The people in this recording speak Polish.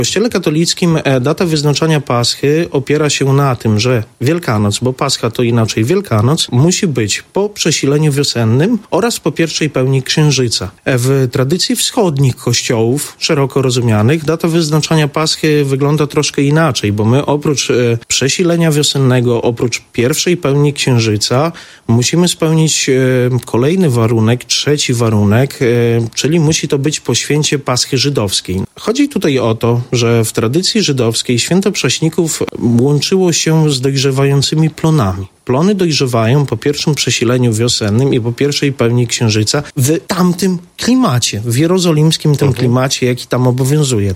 W Kościele katolickim data wyznaczania Paschy opiera się na tym, że Wielkanoc, bo Pascha to inaczej Wielkanoc, musi być po przesileniu wiosennym oraz po pierwszej pełni księżyca. W tradycji wschodnich kościołów, szeroko rozumianych, data wyznaczania Paschy wygląda troszkę inaczej, bo my oprócz przesilenia wiosennego, oprócz pierwszej pełni księżyca, musimy spełnić kolejny warunek, trzeci warunek, czyli musi to być po święcie Paschy żydowskiej. Chodzi tutaj o to, że w tradycji żydowskiej święto Prześników łączyło się z dojrzewającymi plonami. Plony dojrzewają po pierwszym przesileniu wiosennym i po pierwszej pełni księżyca w tamtym klimacie, w jerozolimskim tym klimacie, jaki tam obowiązuje.